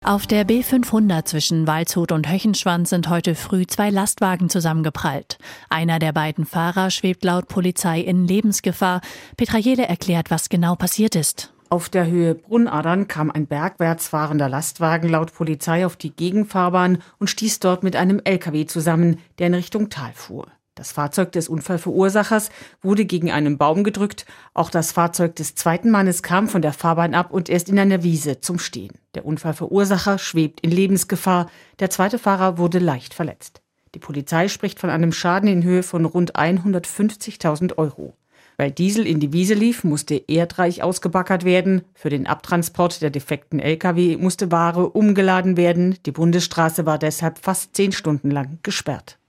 Auf der B500 zwischen Waldshut und Höchenschwanz sind heute früh 2 Lastwagen zusammengeprallt. Einer der beiden Fahrer schwebt laut Polizei in Lebensgefahr. Petra Jele erklärt, was genau passiert ist. Auf der Höhe Brunnadern kam ein bergwärts fahrender Lastwagen laut Polizei auf die Gegenfahrbahn und stieß dort mit einem LKW zusammen, der in Richtung Tal fuhr. Das Fahrzeug des Unfallverursachers wurde gegen einen Baum gedrückt. Auch das Fahrzeug des zweiten Mannes kam von der Fahrbahn ab und ist in einer Wiese zum Stehen. Der Unfallverursacher schwebt in Lebensgefahr. Der zweite Fahrer wurde leicht verletzt. Die Polizei spricht von einem Schaden in Höhe von rund 150.000 Euro. Weil Diesel in die Wiese lief, musste erdreich ausgebaggert werden. Für den Abtransport der defekten Lkw musste Ware umgeladen werden. Die Bundesstraße war deshalb fast 10 Stunden lang gesperrt.